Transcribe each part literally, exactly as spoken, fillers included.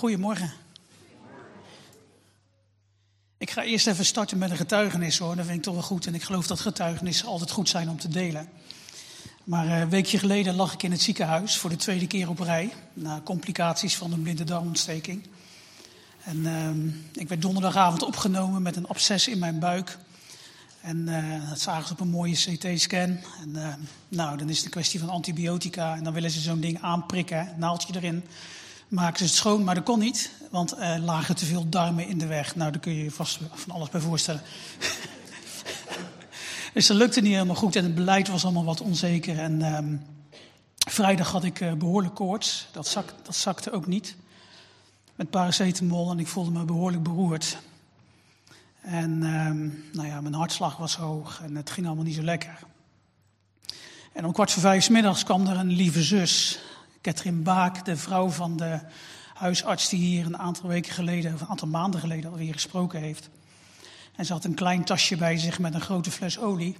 Goedemorgen. Ik ga eerst even starten met een getuigenis hoor, dat vind ik toch wel goed. En ik geloof dat getuigenissen altijd goed zijn om te delen. Maar een weekje geleden lag ik in het ziekenhuis voor de tweede keer op rij. Na complicaties van een blinde darmontsteking. En uh, ik werd donderdagavond opgenomen met een absces in mijn buik. En uh, dat zagen ze op een mooie C T-scan. En uh, nou, dan is het een kwestie van antibiotica. En dan willen ze zo'n ding aanprikken, naaldje erin. Maken ze het schoon, maar dat kon niet. Want er uh, lagen te veel darmen in de weg. Nou, daar kun je je vast van alles bij voorstellen. Dus dat lukte niet helemaal goed. En het beleid was allemaal wat onzeker. En uh, vrijdag had ik uh, behoorlijk koorts. Dat, zak, dat zakte ook niet. Met paracetamol en ik voelde me behoorlijk beroerd. En uh, nou ja, mijn hartslag was hoog en het ging allemaal niet zo lekker. En om kwart voor vijf 's middags kwam er een lieve zus, Katrien Baak, de vrouw van de huisarts die hier een aantal weken geleden, of een aantal maanden geleden alweer gesproken heeft. En ze had een klein tasje bij zich met een grote fles olie.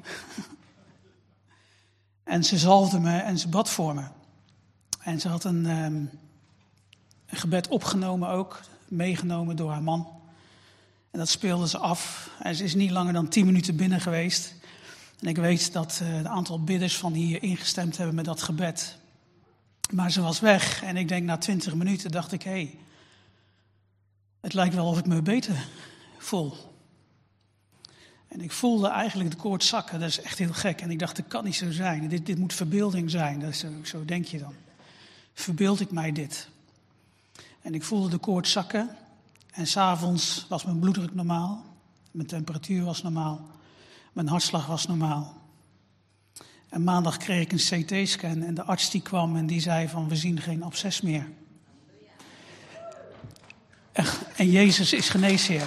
En ze zalfde me en ze bad voor me. En ze had een, um, een gebed opgenomen ook, meegenomen door haar man. En dat speelde ze af. En ze is niet langer dan tien minuten binnen geweest. En ik weet dat uh, een aantal bidders van hier ingestemd hebben met dat gebed. Maar ze was weg. En ik denk na twintig minuten dacht ik, hé, hey, het lijkt wel of ik me beter voel. En ik voelde eigenlijk de koorts zakken. Dat is echt heel gek. En ik dacht, dat kan niet zo zijn. Dit, dit moet verbeelding zijn. Dat is zo, zo denk je dan. Verbeeld ik mij dit? En ik voelde de koorts zakken. En 's avonds was mijn bloeddruk normaal. Mijn temperatuur was normaal. Mijn hartslag was normaal. En maandag kreeg ik een C T-scan. En de arts die kwam en die zei van, we zien geen absces meer. En, en Jezus is geneesheer.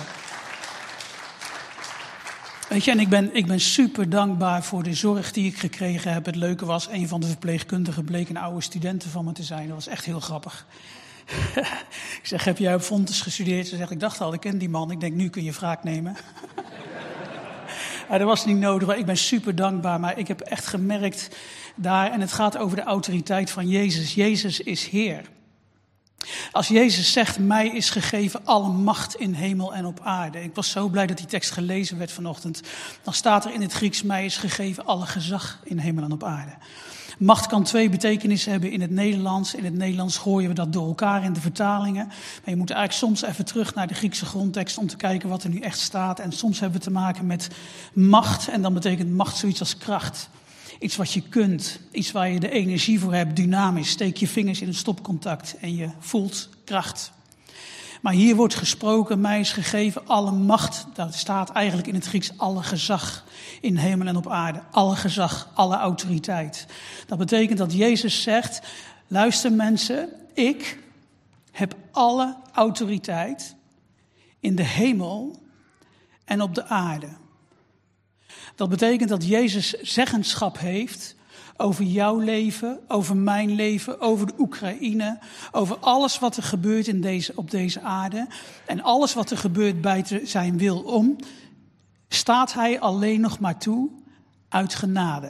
Weet je, en ik ben, ik ben super dankbaar voor de zorg die ik gekregen heb. Het leuke was, een van de verpleegkundigen bleek een oude studenten van me te zijn. Dat was echt heel grappig. Ik zeg, heb jij op Fontes gestudeerd? Ze zegt, ik dacht al, ik ken die man. Ik denk, nu kun je wraak nemen. Ja, dat was niet nodig, ik ben super dankbaar. Maar ik heb echt gemerkt daar, en het gaat over de autoriteit van Jezus. Jezus is Heer. Als Jezus zegt, mij is gegeven alle macht in hemel en op aarde. Ik was zo blij dat die tekst gelezen werd vanochtend. Dan staat er in het Grieks, mij is gegeven alle gezag in hemel en op aarde. Macht kan twee betekenissen hebben in het Nederlands. In het Nederlands gooien we dat door elkaar in de vertalingen. Maar je moet eigenlijk soms even terug naar de Griekse grondtekst om te kijken wat er nu echt staat. En soms hebben we te maken met macht. En dan betekent macht zoiets als kracht. Iets wat je kunt. Iets waar je de energie voor hebt, dynamisch. Steek je vingers in het stopcontact en je voelt kracht. Maar hier wordt gesproken, mij is gegeven alle macht. Dat staat eigenlijk in het Grieks alle gezag in hemel en op aarde. Alle gezag, alle autoriteit. Dat betekent dat Jezus zegt, luister mensen, ik heb alle autoriteit in de hemel en op de aarde. Dat betekent dat Jezus zeggenschap heeft over jouw leven, over mijn leven, over de Oekraïne, over alles wat er gebeurt in deze, op deze aarde. En alles wat er gebeurt buiten zijn wil om, staat hij alleen nog maar toe uit genade.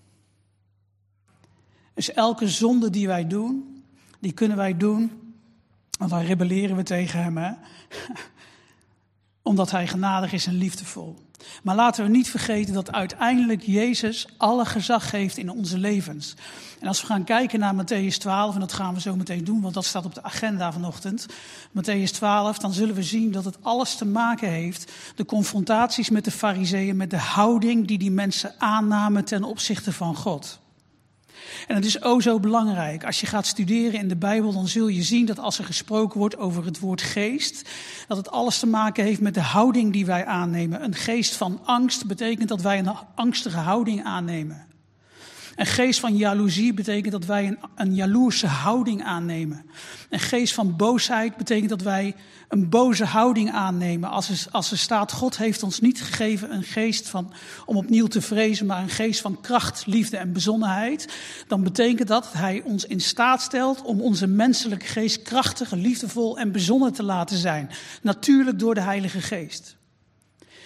Dus elke zonde die wij doen, die kunnen wij doen, want dan rebelleren we tegen hem, hè? Omdat hij genadig is en liefdevol. Maar laten we niet vergeten dat uiteindelijk Jezus alle gezag heeft in onze levens. En als we gaan kijken naar Mattheüs twaalf, en dat gaan we zo meteen doen, want dat staat op de agenda vanochtend. Mattheüs twaalf, dan zullen we zien dat het alles te maken heeft. De confrontaties met de Farizeeën, met de houding die die mensen aannamen ten opzichte van God. En het is o zo belangrijk. Als je gaat studeren in de Bijbel, dan zul je zien dat als er gesproken wordt over het woord geest, dat het alles te maken heeft met de houding die wij aannemen. Een geest van angst betekent dat wij een angstige houding aannemen. Een geest van jaloezie betekent dat wij een, een jaloerse houding aannemen. Een geest van boosheid betekent dat wij een boze houding aannemen. Als er, als er staat, God heeft ons niet gegeven een geest van, om opnieuw te vrezen, maar een geest van kracht, liefde en bezonnenheid. Dan betekent dat dat hij ons in staat stelt om onze menselijke geest krachtig, liefdevol en bezonnen te laten zijn. Natuurlijk door de Heilige Geest.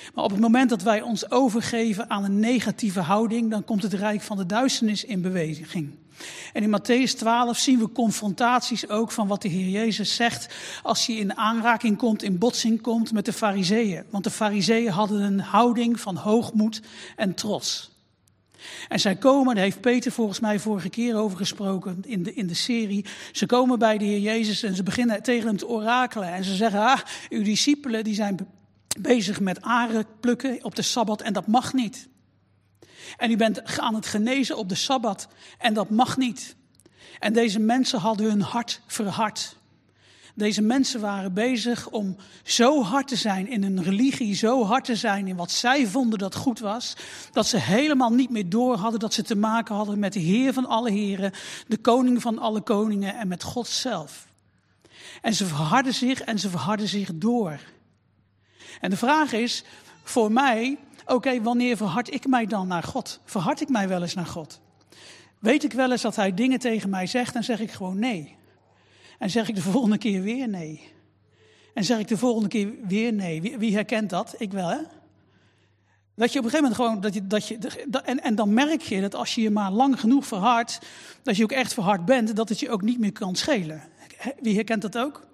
Maar op het moment dat wij ons overgeven aan een negatieve houding, dan komt het rijk van de duisternis in beweging. En in Mattheüs twaalf zien we confrontaties ook van wat de Heer Jezus zegt als hij in aanraking komt, in botsing komt met de Farizeeën. Want de Farizeeën hadden een houding van hoogmoed en trots. En zij komen, daar heeft Peter volgens mij vorige keer over gesproken in de, in de serie. Ze komen bij de Heer Jezus en ze beginnen tegen hem te orakelen. En ze zeggen, ah, uw discipelen die zijn bezig met aren plukken op de Sabbat en dat mag niet. En u bent aan het genezen op de Sabbat en dat mag niet. En deze mensen hadden hun hart verhard. Deze mensen waren bezig om zo hard te zijn in hun religie, zo hard te zijn in wat zij vonden dat goed was, dat ze helemaal niet meer door hadden dat ze te maken hadden met de Heer van alle heren, de koning van alle koningen en met God zelf. En ze verharden zich en ze verharden zich door. En de vraag is voor mij, oké, okay, wanneer verhard ik mij dan naar God? Verhard ik mij wel eens naar God? Weet ik wel eens dat hij dingen tegen mij zegt en zeg ik gewoon nee. En zeg ik de volgende keer weer nee. En zeg ik de volgende keer weer nee. Wie, wie herkent dat? Ik wel, hè? Dat je op een gegeven moment gewoon, dat je, dat je, dat, en, en dan merk je dat als je je maar lang genoeg verhardt, dat je ook echt verhard bent, dat het je ook niet meer kan schelen. Wie herkent dat ook?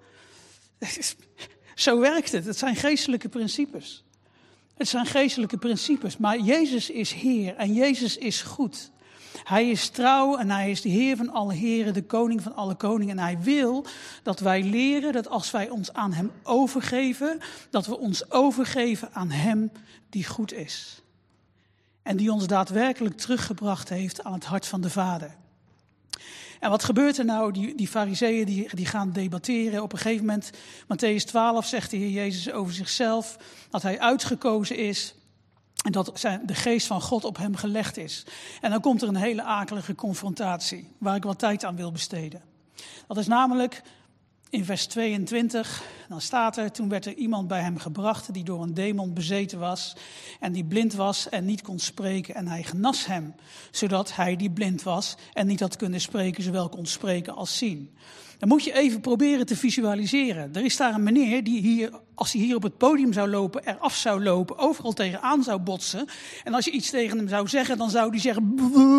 Zo werkt het. Het zijn geestelijke principes. Het zijn geestelijke principes. Maar Jezus is Heer en Jezus is goed. Hij is trouw en hij is de Heer van alle heren, de koning van alle koningen. En hij wil dat wij leren dat als wij ons aan hem overgeven, dat we ons overgeven aan hem die goed is. En die ons daadwerkelijk teruggebracht heeft aan het hart van de Vader. En wat gebeurt er nou? Die, die fariseeën die, die gaan debatteren. Op een gegeven moment, Mattheüs twaalf, zegt de Heer Jezus over zichzelf dat hij uitgekozen is. En dat zijn, de geest van God op hem gelegd is. En dan komt er een hele akelige confrontatie, waar ik wat tijd aan wil besteden. Dat is namelijk in vers tweeëntwintig, dan staat er, toen werd er iemand bij hem gebracht die door een demon bezeten was. En die blind was en niet kon spreken. En hij genas hem, zodat hij die blind was en niet had kunnen spreken, zowel kon spreken als zien. Dan moet je even proberen te visualiseren. Er is daar een meneer die hier, als hij hier op het podium zou lopen, eraf zou lopen, overal tegenaan zou botsen. En als je iets tegen hem zou zeggen, dan zou hij zeggen.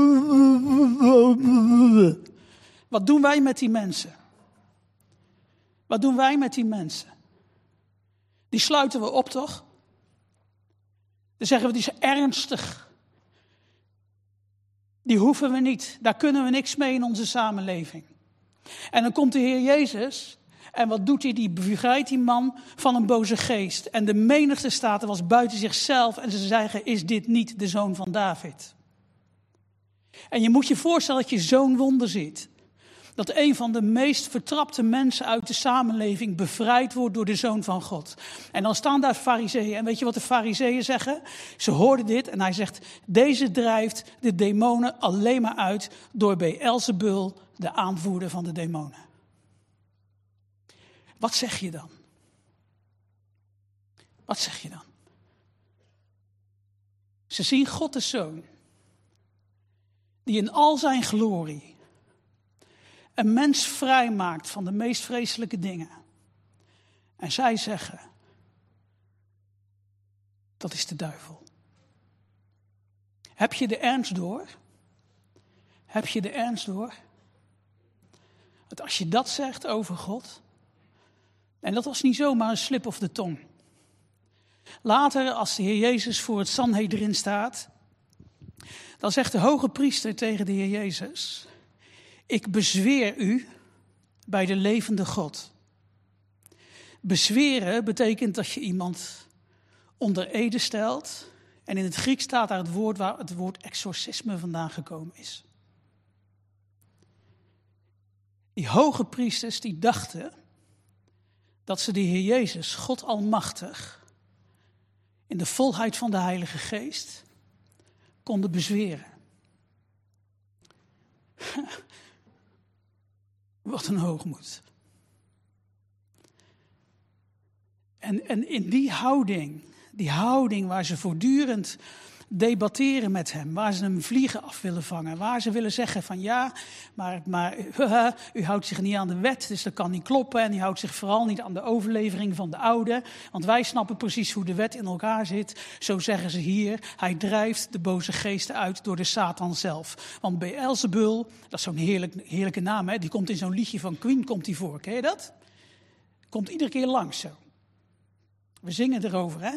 Wat doen wij met die mensen? Wat doen wij met die mensen? Die sluiten we op, toch? Dan zeggen we, die is ernstig. Die hoeven we niet. Daar kunnen we niks mee in onze samenleving. En dan komt de Heer Jezus en wat doet hij? Die bevrijdt die man van een boze geest. En de menigte staat er was buiten zichzelf en ze zeggen, is dit niet de zoon van David? En je moet je voorstellen dat je zo'n wonder ziet. Dat een van de meest vertrapte mensen uit de samenleving bevrijd wordt door de Zoon van God. En dan staan daar fariseeën. En weet je wat de fariseeën zeggen? Ze hoorden dit en hij zegt, deze drijft de demonen alleen maar uit door Beelzebul, de aanvoerder van de demonen. Wat zeg je dan? Wat zeg je dan? Ze zien God de Zoon, die in al zijn glorie een mens vrijmaakt van de meest vreselijke dingen. En zij zeggen, dat is de duivel. Heb je de ernst door? Heb je de ernst door? Dat als je dat zegt over God, en dat was niet zomaar een slip of de tong. Later, als de Heer Jezus voor het Sanhedrin staat, dan zegt de hoge priester tegen de Heer Jezus, ik bezweer u bij de levende God. Bezweren betekent dat je iemand onder ede stelt. En in het Grieks staat daar het woord waar het woord exorcisme vandaan gekomen is. Die hoge priesters die dachten dat ze de Heer Jezus, God Almachtig, in de volheid van de Heilige Geest konden bezweren. Wat een hoogmoed. En, en in die houding, die houding waar ze voortdurend debatteren met hem, waar ze hem vliegen af willen vangen, waar ze willen zeggen van ja, maar, maar uh, u houdt zich niet aan de wet, dus dat kan niet kloppen en u houdt zich vooral niet aan de overlevering van de oude, want wij snappen precies hoe de wet in elkaar zit. Zo zeggen ze hier, hij drijft de boze geesten uit door de Satan zelf. Want Beelzebul, dat is zo'n heerlijk, heerlijke naam, hè? Die komt in zo'n liedje van Queen, komt die voor, ken je dat? Komt iedere keer langs zo. We zingen erover, hè?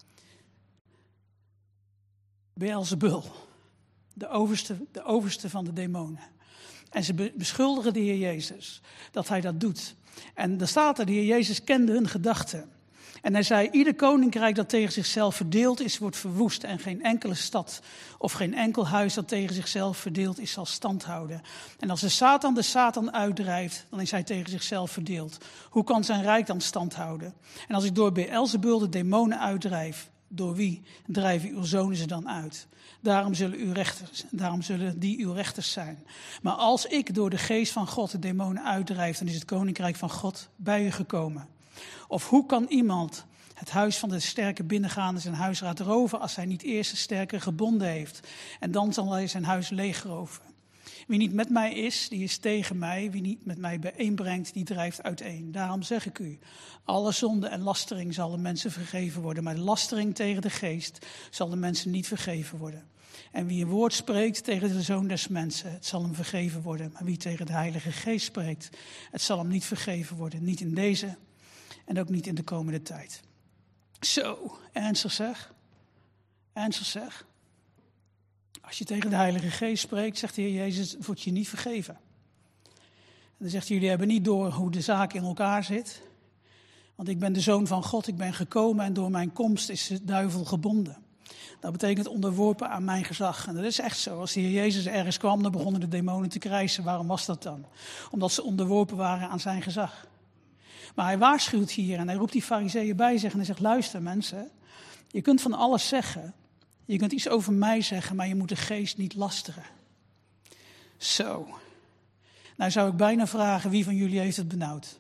Beelzebul, de overste, de overste van de demonen. En ze beschuldigen de Heer Jezus dat hij dat doet. En dan staat er, de Heer Jezus kende hun gedachten. En hij zei, ieder koninkrijk dat tegen zichzelf verdeeld is, wordt verwoest. En geen enkele stad of geen enkel huis dat tegen zichzelf verdeeld is, zal stand houden. En als de Satan de Satan uitdrijft, dan is hij tegen zichzelf verdeeld. Hoe kan zijn rijk dan stand houden? En als ik door Beelzebul de demonen uitdrijf, door wie drijven uw zonen ze dan uit? Daarom zullen, uw rechters, daarom zullen die uw rechters zijn. Maar als ik door de geest van God de demonen uitdrijf, dan is het koninkrijk van God bij u gekomen. Of hoe kan iemand het huis van de sterke binnengaan en zijn huisraad roven als hij niet eerst de sterke gebonden heeft? En dan zal hij zijn huis leegroven. Wie niet met mij is, die is tegen mij. Wie niet met mij bijeenbrengt, die drijft uiteen. Daarom zeg ik u, alle zonde en lastering zal de mensen vergeven worden. Maar de lastering tegen de geest zal de mensen niet vergeven worden. En wie een woord spreekt tegen de Zoon des Mensen, het zal hem vergeven worden. Maar wie tegen de Heilige Geest spreekt, het zal hem niet vergeven worden. Niet in deze en ook niet in de komende tijd. Zo, ernstig zeg. Ernstig zeg. Als je tegen de Heilige Geest spreekt, zegt de Heer Jezus, wordt je niet vergeven. En dan zegt hij, jullie hebben niet door hoe de zaak in elkaar zit. Want ik ben de Zoon van God, ik ben gekomen en door mijn komst is de duivel gebonden. Dat betekent onderworpen aan mijn gezag. En dat is echt zo. Als de Heer Jezus ergens kwam, dan begonnen de demonen te krijsen. Waarom was dat dan? Omdat ze onderworpen waren aan zijn gezag. Maar hij waarschuwt hier en hij roept die farizeeën bij zich en hij zegt, luister mensen, je kunt van alles zeggen. Je kunt iets over mij zeggen, maar je moet de geest niet lasteren. Zo. Nou zou ik bijna vragen, wie van jullie heeft het benauwd?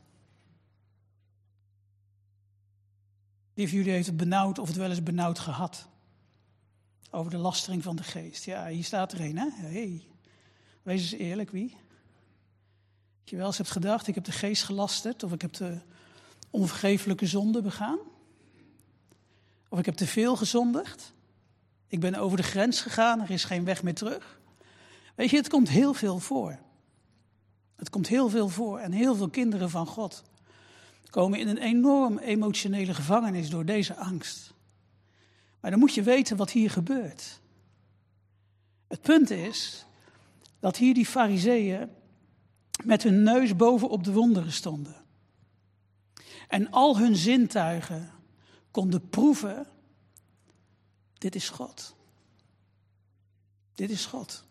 Wie van jullie heeft het benauwd of het wel eens benauwd gehad? Over de lastering van de geest. Ja, hier staat er een, hè? Hey. Wees eens eerlijk, wie? Dat je wel eens hebt gedacht, ik heb de geest gelasterd, of ik heb de onvergeeflijke zonde begaan. Of ik heb te veel gezondigd. Ik ben over de grens gegaan, er is geen weg meer terug. Weet je, het komt heel veel voor. Het komt heel veel voor. En heel veel kinderen van God komen in een enorm emotionele gevangenis door deze angst. Maar dan moet je weten wat hier gebeurt. Het punt is dat hier die farizeeën met hun neus bovenop de wonderen stonden. En al hun zintuigen konden proeven, dit is God. Dit is God.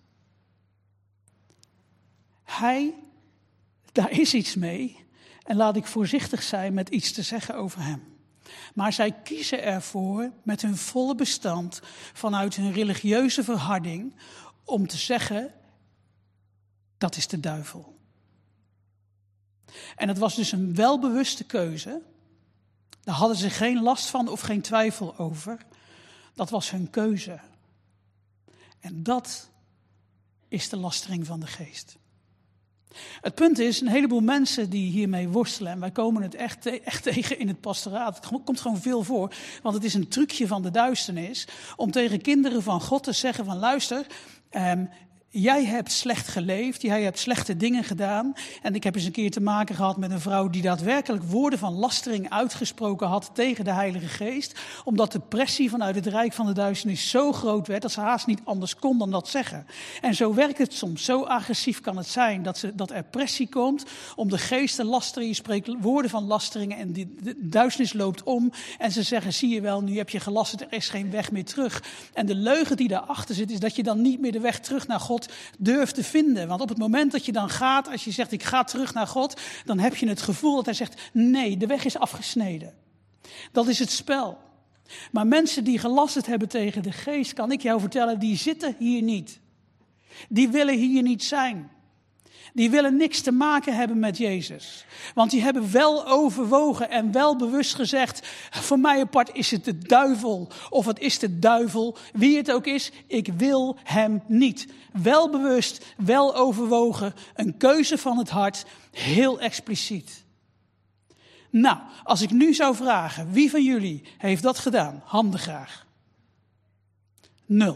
Hij, daar is iets mee. En laat ik voorzichtig zijn met iets te zeggen over hem. Maar zij kiezen ervoor met hun volle bestand vanuit hun religieuze verharding om te zeggen, dat is de duivel. En het was dus een welbewuste keuze. Daar hadden ze geen last van of geen twijfel over. Dat was hun keuze. En dat is de lastering van de geest. Het punt is, een heleboel mensen die hiermee worstelen, en wij komen het echt, echt tegen in het pastoraat, het komt gewoon veel voor, want het is een trucje van de duisternis, om tegen kinderen van God te zeggen van luister, um, jij hebt slecht geleefd, jij hebt slechte dingen gedaan. En ik heb eens een keer te maken gehad met een vrouw die daadwerkelijk woorden van lastering uitgesproken had tegen de Heilige Geest. Omdat de pressie vanuit het rijk van de duisternis zo groot werd dat ze haast niet anders kon dan dat zeggen. En zo werkt het soms. Zo agressief kan het zijn dat, ze, dat er pressie komt om de geest te lasteren. Je spreekt woorden van lasteringen en die, de duisternis loopt om. En ze zeggen, zie je wel, nu heb je gelasterd, er is geen weg meer terug. En de leugen die daarachter zit is dat je dan niet meer de weg terug naar God durft te vinden. Want op het moment dat je dan gaat, als je zegt ik ga terug naar God, dan heb je het gevoel dat hij zegt nee, de weg is afgesneden. Dat is het spel. Maar mensen die gelasterd hebben tegen de geest, kan ik jou vertellen, die zitten hier niet. Die willen hier niet zijn. Die willen niks te maken hebben met Jezus. Want die hebben wel overwogen en wel bewust gezegd, voor mij apart is het de duivel of het is de duivel. Wie het ook is, ik wil hem niet. Wel bewust, wel overwogen, een keuze van het hart, heel expliciet. Nou, als ik nu zou vragen, wie van jullie heeft dat gedaan? Handen graag. Nul.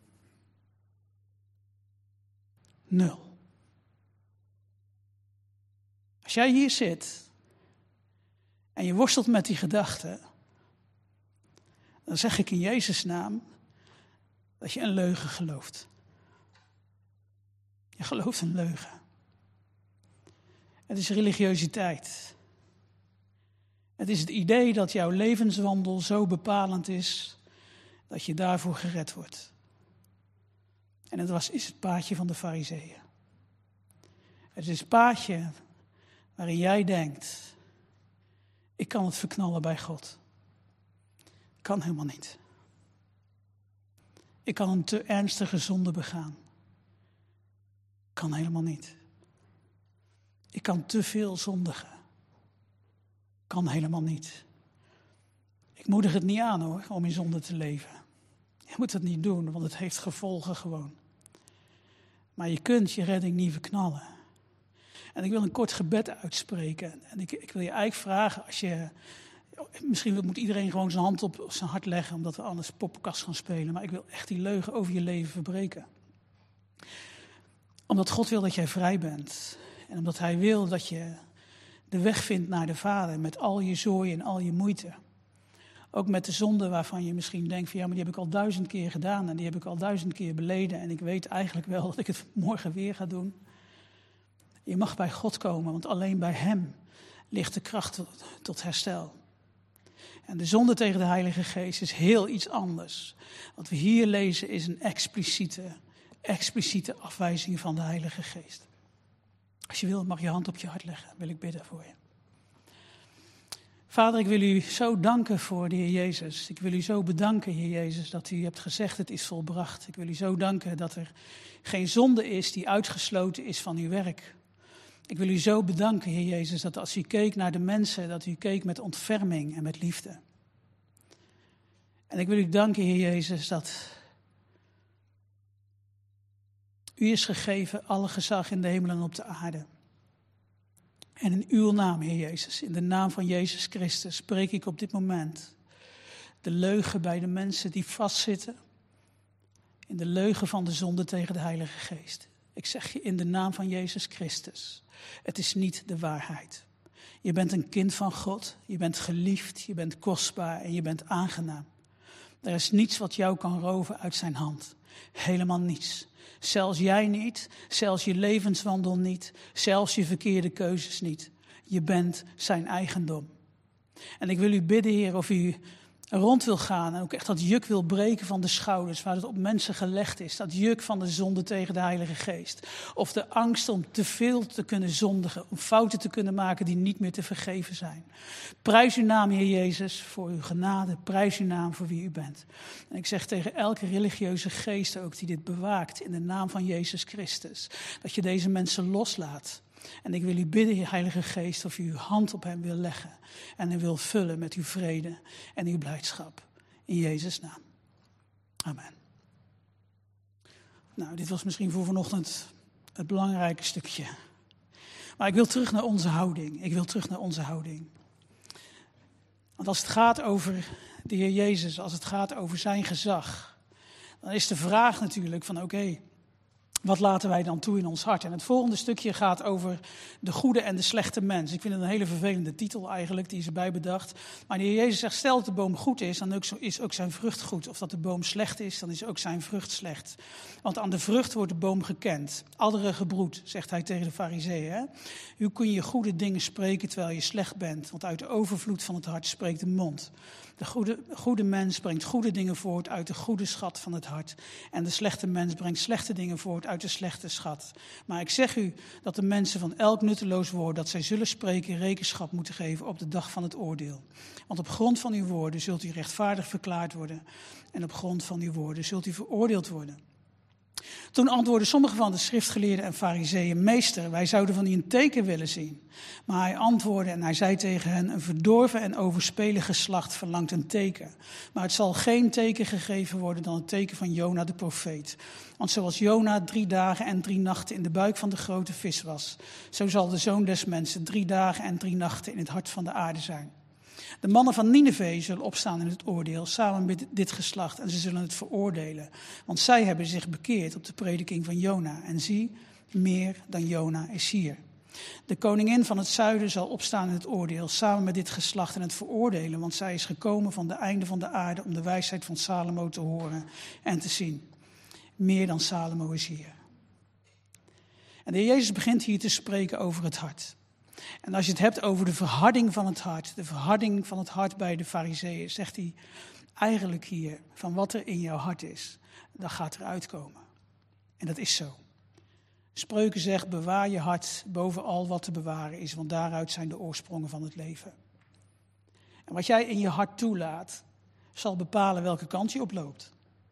Nul. Als jij hier zit en je worstelt met die gedachten, dan zeg ik in Jezus' naam dat je een leugen gelooft. Je gelooft een leugen. Het is religiositeit. Het is het idee dat jouw levenswandel zo bepalend is dat je daarvoor gered wordt. En het was, is het paadje van de Farizeeën. Het is het paadje waarin jij denkt, ik kan het verknallen bij God. Kan helemaal niet. Ik kan een te ernstige zonde begaan. Kan helemaal niet. Ik kan te veel zondigen. Kan helemaal niet. Ik moedig het niet aan hoor, om in zonde te leven. Je moet het niet doen, want het heeft gevolgen gewoon. Maar je kunt je redding niet verknallen. En ik wil een kort gebed uitspreken. En ik, ik wil je eigenlijk vragen, als je... Misschien moet iedereen gewoon zijn hand op zijn hart leggen, omdat we anders poppenkast gaan spelen. Maar ik wil echt die leugen over je leven verbreken. Omdat God wil dat jij vrij bent. En omdat hij wil dat je de weg vindt naar de Vader met al je zooi en al je moeite. Ook met de zonde waarvan je misschien denkt van ja, maar die heb ik al duizend keer gedaan en die heb ik al duizend keer beleden. En ik weet eigenlijk wel dat ik het morgen weer ga doen. Je mag bij God komen, want alleen bij hem ligt de kracht tot herstel. En de zonde tegen de Heilige Geest is heel iets anders. Wat we hier lezen is een expliciete, expliciete afwijzing van de Heilige Geest. Als je wil, mag je hand op je hart leggen. Wil ik bidden voor je. Vader, ik wil u zo danken voor de Heer Jezus. Ik wil u zo bedanken, Heer Jezus, dat u hebt gezegd het is volbracht. Ik wil u zo danken dat er geen zonde is die uitgesloten is van uw werk. Ik wil u zo bedanken, Heer Jezus, dat als u keek naar de mensen, dat u keek met ontferming en met liefde. En ik wil u danken, Heer Jezus, dat u is gegeven alle gezag in de hemel en op de aarde. En in uw naam, Heer Jezus, in de naam van Jezus Christus, spreek ik op dit moment de leugen bij de mensen die vastzitten. In de leugen van de zonde tegen de Heilige Geest. Ik zeg je in de naam van Jezus Christus. Het is niet de waarheid. Je bent een kind van God. Je bent geliefd, je bent kostbaar en je bent aangenaam. Er is niets wat jou kan roven uit zijn hand. Helemaal niets. Zelfs jij niet, zelfs je levenswandel niet, zelfs je verkeerde keuzes niet. Je bent zijn eigendom. En ik wil u bidden, Heer, of u rond wil gaan en ook echt dat juk wil breken van de schouders waar het op mensen gelegd is. Dat juk van de zonde tegen de Heilige Geest. Of de angst om te veel te kunnen zondigen, om fouten te kunnen maken die niet meer te vergeven zijn. Prijs uw naam, Heer Jezus, voor uw genade. Prijs uw naam voor wie u bent. En ik zeg tegen elke religieuze geest ook die dit bewaakt in de naam van Jezus Christus, dat je deze mensen loslaat. En ik wil u bidden, Heilige Geest, of u uw hand op hem wil leggen. En hem wil vullen met uw vrede en uw blijdschap. In Jezus' naam. Amen. Nou, dit was misschien voor vanochtend het belangrijke stukje. Maar ik wil terug naar onze houding. Ik wil terug naar onze houding. Want als het gaat over de Heer Jezus, als het gaat over zijn gezag, dan is de vraag natuurlijk van oké, okay, wat laten wij dan toe in ons hart? En het volgende stukje gaat over de goede en de slechte mens. Ik vind het een hele vervelende titel eigenlijk, die is erbij bedacht. Maar de Heer Jezus zegt, stel dat de boom goed is, dan is ook zijn vrucht goed. Of dat de boom slecht is, dan is ook zijn vrucht slecht. Want aan de vrucht wordt de boom gekend. Adderen gebroed, zegt hij tegen de Farizeeën. Hoe kun je goede dingen spreken terwijl je slecht bent? Want uit de overvloed van het hart spreekt de mond. De goede, goede mens brengt goede dingen voort uit de goede schat van het hart. En de slechte mens brengt slechte dingen voort uit de slechte schat. Maar ik zeg u dat de mensen van elk nutteloos woord dat zij zullen spreken rekenschap moeten geven op de dag van het oordeel. Want op grond van uw woorden zult u rechtvaardig verklaard worden. En op grond van uw woorden zult u veroordeeld worden. Toen antwoordden sommige van de schriftgeleerden en farizeeën: meester, wij zouden van u een teken willen zien. Maar hij antwoordde en hij zei tegen hen: een verdorven en overspelig geslacht verlangt een teken. Maar het zal geen teken gegeven worden dan het teken van Jona de profeet. Want zoals Jona drie dagen en drie nachten in de buik van de grote vis was, zo zal de Zoon des Mensen drie dagen en drie nachten in het hart van de aarde zijn. De mannen van Nineve zullen opstaan in het oordeel, samen met dit geslacht, en ze zullen het veroordelen. Want zij hebben zich bekeerd op de prediking van Jona. En zie, meer dan Jona is hier. De koningin van het zuiden zal opstaan in het oordeel, samen met dit geslacht en het veroordelen. Want zij is gekomen van de einde van de aarde om de wijsheid van Salomo te horen en te zien. Meer dan Salomo is hier. En de Heer Jezus begint hier te spreken over het hart. En als je het hebt over de verharding van het hart, de verharding van het hart bij de farizeeën, zegt hij eigenlijk hier van wat er in jouw hart is, dat gaat eruit komen. En dat is zo. Spreuken zegt: bewaar je hart boven al wat te bewaren is, want daaruit zijn de oorsprongen van het leven. En wat jij in je hart toelaat, zal bepalen welke kant je oploopt.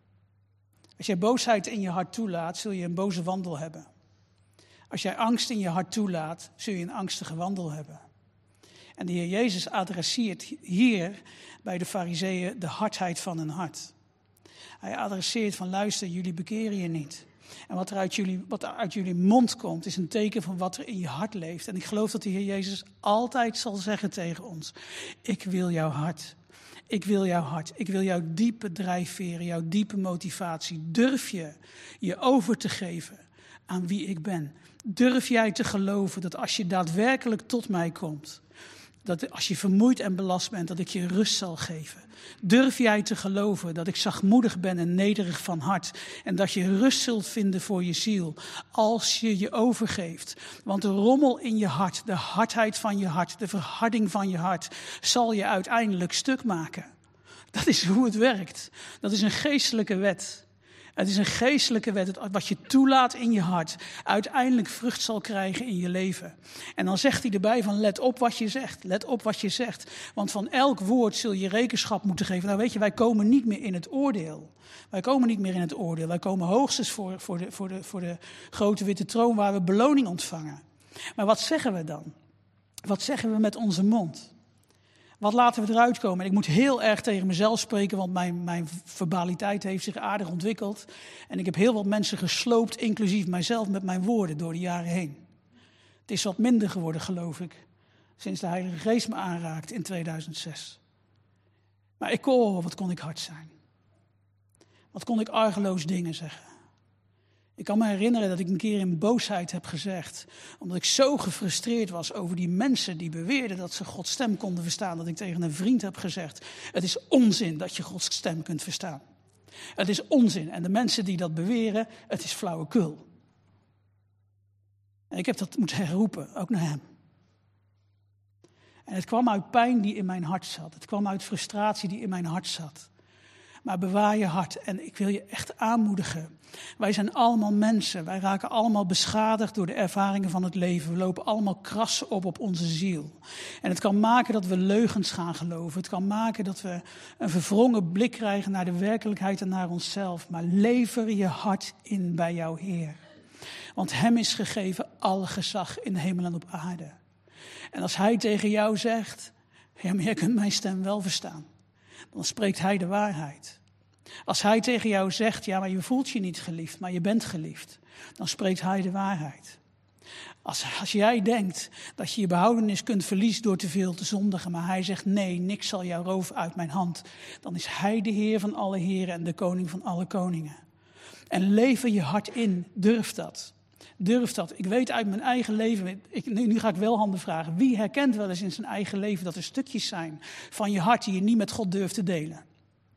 Als jij boosheid in je hart toelaat, zul je een boze wandel hebben. Als jij angst in je hart toelaat, zul je een angstige wandel hebben. En de Heer Jezus adresseert hier bij de farizeeën de hardheid van hun hart. Hij adresseert van: luister, jullie bekeren je niet. En wat er uit jullie, wat er uit jullie mond komt, is een teken van wat er in je hart leeft. En ik geloof dat de Heer Jezus altijd zal zeggen tegen ons: ik wil jouw hart. Ik wil jouw hart. Ik wil jouw diepe drijfveren, jouw diepe motivatie. Durf je je over te geven aan wie ik ben? Durf jij te geloven dat als je daadwerkelijk tot mij komt, dat als je vermoeid en belast bent, dat ik je rust zal geven? Durf jij te geloven dat ik zachtmoedig ben en nederig van hart en dat je rust zult vinden voor je ziel als je je overgeeft? Want de rommel in je hart, de hardheid van je hart, de verharding van je hart zal je uiteindelijk stuk maken. Dat is hoe het werkt. Dat is een geestelijke wet. Het is een geestelijke wet, wat je toelaat in je hart, uiteindelijk vrucht zal krijgen in je leven. En dan zegt hij erbij van: let op wat je zegt, let op wat je zegt. Want van elk woord zul je rekenschap moeten geven. Nou weet je, wij komen niet meer in het oordeel. Wij komen niet meer in het oordeel. Wij komen hoogstens voor, voor, de, voor, de, voor de grote witte troon waar we beloning ontvangen. Maar wat zeggen we dan? Wat zeggen we met onze mond? Wat laten we eruit komen? En ik moet heel erg tegen mezelf spreken, want mijn, mijn verbaliteit heeft zich aardig ontwikkeld. En ik heb heel wat mensen gesloopt, inclusief mijzelf, met mijn woorden door de jaren heen. Het is wat minder geworden, geloof ik, sinds de Heilige Geest me aanraakt in tweeduizend zes. Maar ik kon, wat kon ik hard zijn? Wat kon ik argeloos dingen zeggen? Ik kan me herinneren dat ik een keer in boosheid heb gezegd, omdat ik zo gefrustreerd was over die mensen die beweerden dat ze Gods stem konden verstaan, dat ik tegen een vriend heb gezegd: het is onzin dat je Gods stem kunt verstaan. Het is onzin. En de mensen die dat beweren, het is flauwekul. En ik heb dat moeten herroepen, ook naar hem. En het kwam uit pijn die in mijn hart zat. Het kwam uit frustratie die in mijn hart zat. Maar bewaar je hart. En ik wil je echt aanmoedigen. Wij zijn allemaal mensen. Wij raken allemaal beschadigd door de ervaringen van het leven. We lopen allemaal krassen op op onze ziel. En het kan maken dat we leugens gaan geloven. Het kan maken dat we een verwrongen blik krijgen naar de werkelijkheid en naar onszelf. Maar lever je hart in bij jouw Heer. Want hem is gegeven alle gezag in de hemel en op aarde. En als hij tegen jou zegt: ja, maar jij kunt mijn stem wel verstaan, dan spreekt hij de waarheid. Als hij tegen jou zegt: ja, maar je voelt je niet geliefd, maar je bent geliefd, dan spreekt hij de waarheid. Als, als jij denkt dat je je behoudenis kunt verliezen door te veel te zondigen, maar hij zegt: nee, niks zal jou roven uit mijn hand, dan is hij de Heer van alle heren en de koning van alle koningen. En lever je hart in, durf dat. Durf dat. Ik weet uit mijn eigen leven, ik, nu, nu ga ik wel handen vragen. Wie herkent wel eens in zijn eigen leven dat er stukjes zijn van je hart die je niet met God durft te delen?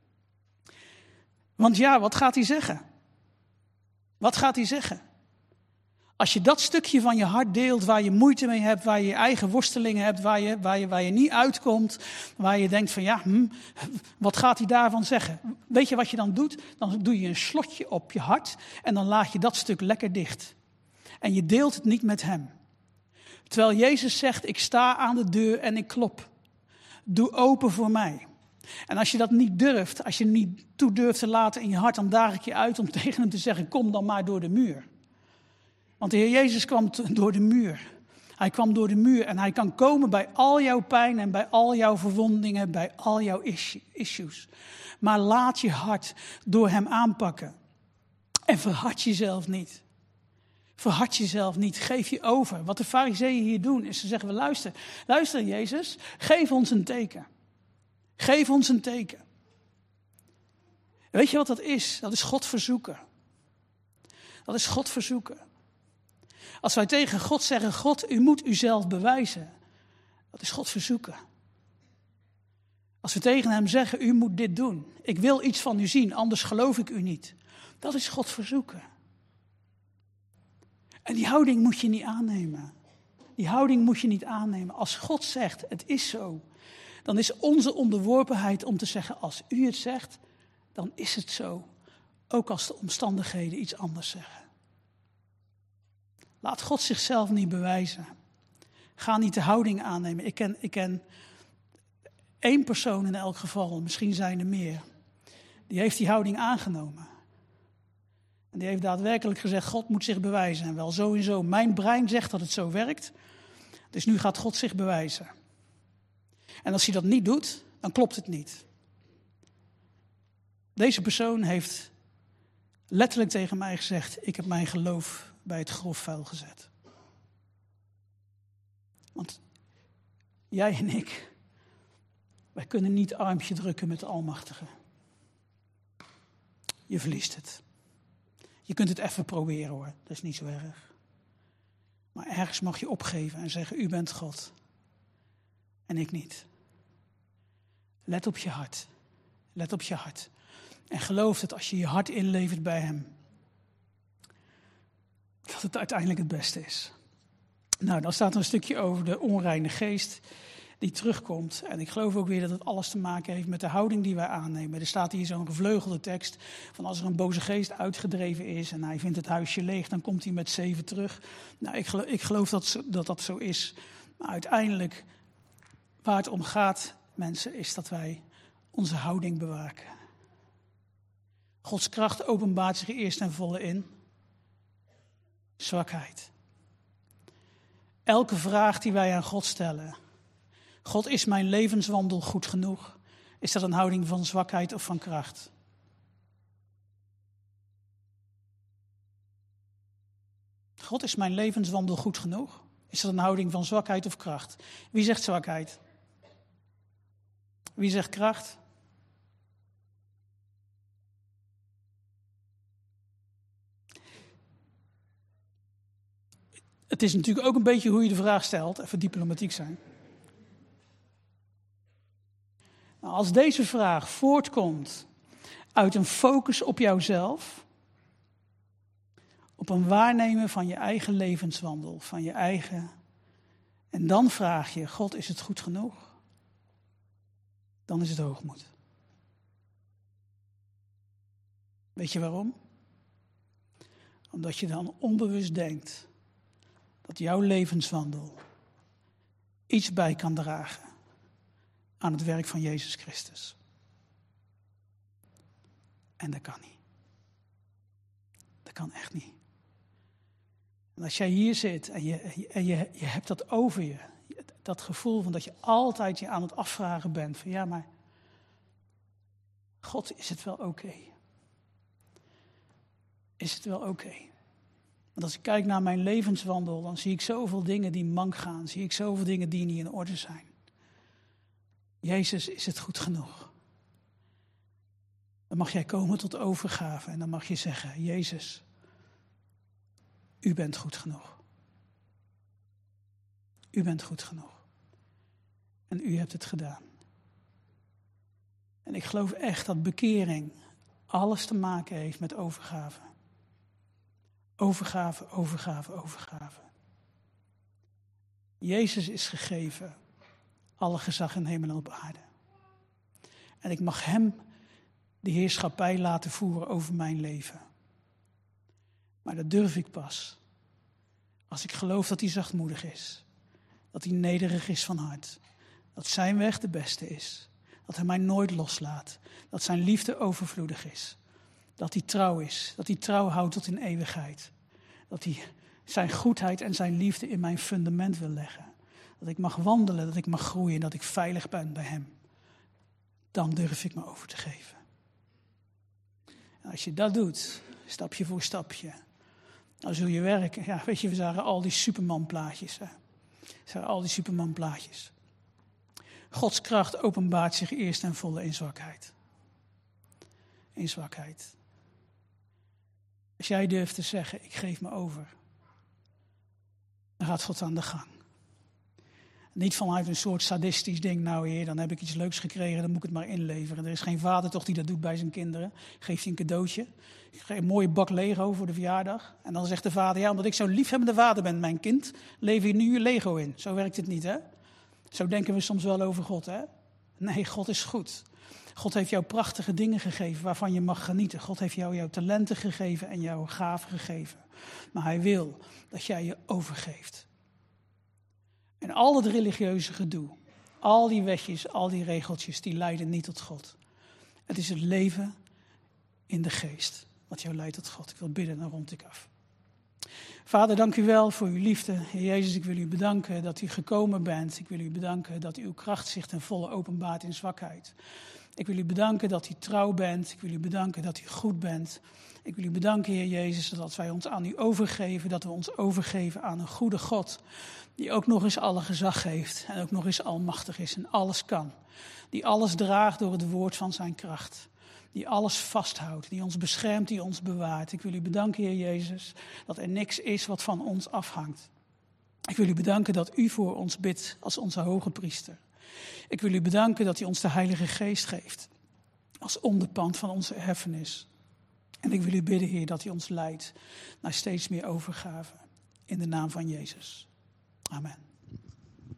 Want ja, wat gaat hij zeggen? Wat gaat hij zeggen? Als je dat stukje van je hart deelt waar je moeite mee hebt, waar je je eigen worstelingen hebt, waar je, waar je, waar je niet uitkomt, waar je denkt van ja, hm, wat gaat hij daarvan zeggen? Weet je wat je dan doet? Dan doe je een slotje op je hart en dan laat je dat stuk lekker dicht. En je deelt het niet met hem. Terwijl Jezus zegt: ik sta aan de deur en ik klop. Doe open voor mij. En als je dat niet durft, als je niet toe durft te laten in je hart, dan daag ik je uit om tegen hem te zeggen, kom dan maar door de muur. Want de Heer Jezus kwam door de muur. Hij kwam door de muur en hij kan komen bij al jouw pijn en bij al jouw verwondingen, bij al jouw issues. Maar laat je hart door hem aanpakken. En verhard jezelf niet. Verhard jezelf niet. Geef je over. Wat de farizeeën hier doen, is ze zeggen, luister, luister Jezus, geef ons een teken. Geef ons een teken. Weet je wat dat is? Dat is God verzoeken. Dat is God verzoeken. Als wij tegen God zeggen, God, u moet uzelf bewijzen. Dat is God verzoeken. Als we tegen hem zeggen, u moet dit doen. Ik wil iets van u zien, anders geloof ik u niet. Dat is God verzoeken. En die houding moet je niet aannemen. Die houding moet je niet aannemen. Als God zegt, het is zo. Dan is onze onderworpenheid om te zeggen, als u het zegt, dan is het zo. Ook als de omstandigheden iets anders zeggen. Laat God zichzelf niet bewijzen. Ga niet de houding aannemen. Ik ken, ik ken één persoon in elk geval, misschien zijn er meer. Die heeft die houding aangenomen. En die heeft daadwerkelijk gezegd, God moet zich bewijzen. En wel zo en zo. Mijn brein zegt dat het zo werkt. Dus nu gaat God zich bewijzen. En als hij dat niet doet, dan klopt het niet. Deze persoon heeft letterlijk tegen mij gezegd, ik heb mijn geloof bij het grofvuil gezet. Want jij en ik, wij kunnen niet armpje drukken met de Almachtige. Je verliest het. Je kunt het even proberen hoor, dat is niet zo erg. Maar ergens mag je opgeven en zeggen, u bent God. En ik niet. Let op je hart. Let op je hart. En geloof dat als je je hart inlevert bij hem, dat het uiteindelijk het beste is. Nou, dan staat er een stukje over de onreine geest die terugkomt. En ik geloof ook weer dat het alles te maken heeft met de houding die wij aannemen. Er staat hier zo'n gevleugelde tekst van als er een boze geest uitgedreven is en hij vindt het huisje leeg, dan komt hij met zeven terug. Nou, ik geloof, ik geloof dat, dat dat zo is. Maar uiteindelijk, waar het om gaat, mensen, is dat wij onze houding bewaken. Gods kracht openbaart zich eerst en volle in zwakheid. Elke vraag die wij aan God stellen. God, is mijn levenswandel goed genoeg? Is dat een houding van zwakheid of van kracht? God, is mijn levenswandel goed genoeg? Is dat een houding van zwakheid of kracht? Wie zegt zwakheid? Wie zegt kracht? Het is natuurlijk ook een beetje hoe je de vraag stelt, even diplomatiek zijn. Nou, als deze vraag voortkomt uit een focus op jouzelf, op een waarnemen van je eigen levenswandel, van je eigen, en dan vraag je, God, is het goed genoeg? Dan is het hoogmoed. Weet je waarom? Omdat je dan onbewust denkt dat jouw levenswandel iets bij kan dragen aan het werk van Jezus Christus. En dat kan niet. Dat kan echt niet. En als jij hier zit en je, en je, je hebt dat over je, dat gevoel van dat je altijd je aan het afvragen bent van ja, maar God, is het wel oké? Okay? Is het wel oké? Okay? Want als ik kijk naar mijn levenswandel, dan zie ik zoveel dingen die mank gaan. Zie ik zoveel dingen die niet in orde zijn. Jezus, is het goed genoeg? Dan mag jij komen tot overgave en dan mag je zeggen, Jezus, u bent goed genoeg. U bent goed genoeg. En u hebt het gedaan. En ik geloof echt dat bekering alles te maken heeft met overgave. Overgave, overgave, overgave. Jezus is gegeven alle gezag in hemel en op aarde. En ik mag hem de heerschappij laten voeren over mijn leven. Maar dat durf ik pas als ik geloof dat hij zachtmoedig is. Dat hij nederig is van hart. Dat zijn weg de beste is. Dat hij mij nooit loslaat. Dat zijn liefde overvloedig is. Dat hij trouw is. Dat hij trouw houdt tot in eeuwigheid. Dat hij zijn goedheid en zijn liefde in mijn fundament wil leggen. Dat ik mag wandelen, dat ik mag groeien, dat ik veilig ben bij hem. Dan durf ik me over te geven. En als je dat doet, stapje voor stapje, dan zul je werken. Ja, weet je, we zagen al die Superman-plaatjes. Hè? We zagen al die Superman-plaatjes. Gods kracht openbaart zich eerst en volle in zwakheid. In zwakheid. Als jij durft te zeggen, ik geef me over, dan gaat God aan de gang. Niet vanuit een soort sadistisch ding, nou heer, dan heb ik iets leuks gekregen, dan moet ik het maar inleveren. Er is geen vader toch die dat doet bij zijn kinderen. Geeft hij een cadeautje, een mooie bak Lego voor de verjaardag. En dan zegt de vader, ja, omdat ik zo'n liefhebbende vader ben, mijn kind, lever je nu je Lego in. Zo werkt het niet, hè? Zo denken we soms wel over God, hè? Nee, God is goed. God heeft jou prachtige dingen gegeven waarvan je mag genieten. God heeft jou jouw talenten gegeven en jouw gaven gegeven. Maar hij wil dat jij je overgeeft. En al het religieuze gedoe, al die wetjes, al die regeltjes, die leiden niet tot God. Het is het leven in de geest wat jou leidt tot God. Ik wil bidden, dan rond ik af. Vader, dank u wel voor uw liefde. Heer Jezus, ik wil u bedanken dat u gekomen bent. Ik wil u bedanken dat uw kracht zich ten volle openbaart in zwakheid. Ik wil u bedanken dat u trouw bent. Ik wil u bedanken dat u goed bent. Ik wil u bedanken, Heer Jezus, dat als wij ons aan u overgeven, dat we ons overgeven aan een goede God, die ook nog eens alle gezag heeft en ook nog eens almachtig is en alles kan. Die alles draagt door het woord van zijn kracht. Die alles vasthoudt, die ons beschermt, die ons bewaart. Ik wil u bedanken, Heer Jezus, dat er niks is wat van ons afhangt. Ik wil u bedanken dat u voor ons bidt als onze hoge priester. Ik wil u bedanken dat u ons de Heilige Geest geeft als onderpand van onze erfenis. En ik wil u bidden, Heer, dat u ons leidt naar steeds meer overgave. In de naam van Jezus. Amen.